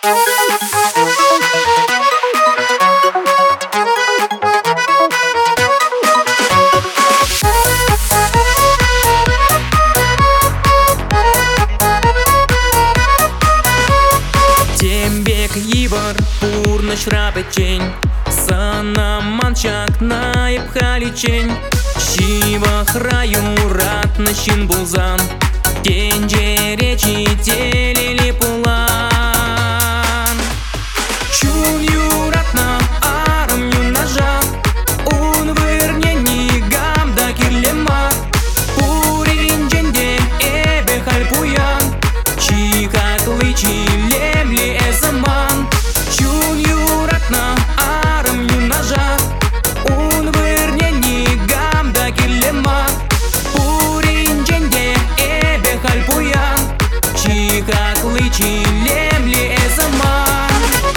Ivor, purnaș rapeceni, să namanchak naib haliceni, și vă hrаюрат начин булзан, тенже речи телели пулан. Чун юратна арам юнажа, un vârnieni gamda kirlema, purinjende ebe halpuyan, și haklычи лемли эзаман. Чун юратна арам юнажа, un vârnieni gamda kirlema, purinjende ebe halpuyan, și haklычи лемли эзаман.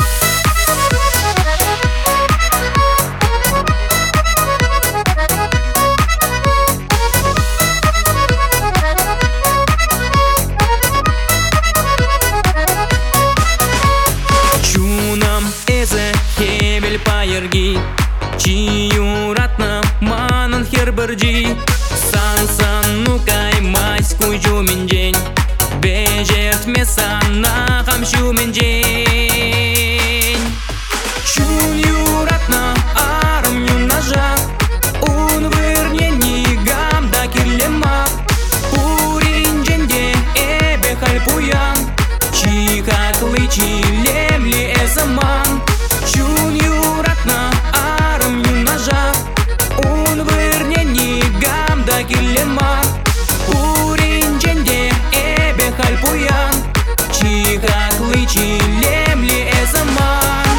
Хевель пайерги, чи юратна манан херберджи, сан нукай мась куйжу минджень, бежерт месан на хамшу минджень. Чун юратна арам юнажа, un vârnieni gamda kirlema, purinjende ebe halpuyan, чи haklычи лемли эзаман. Чун юратна арам юнажа, un vârnieni gamda kirlema, purinjende ebe halpuyan, чи haklычи лемли эзаман.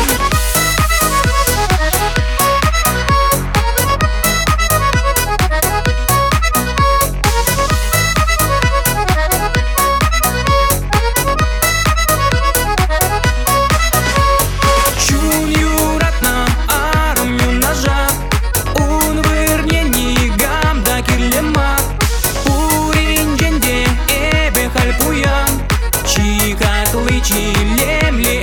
Чи хаклычи лемли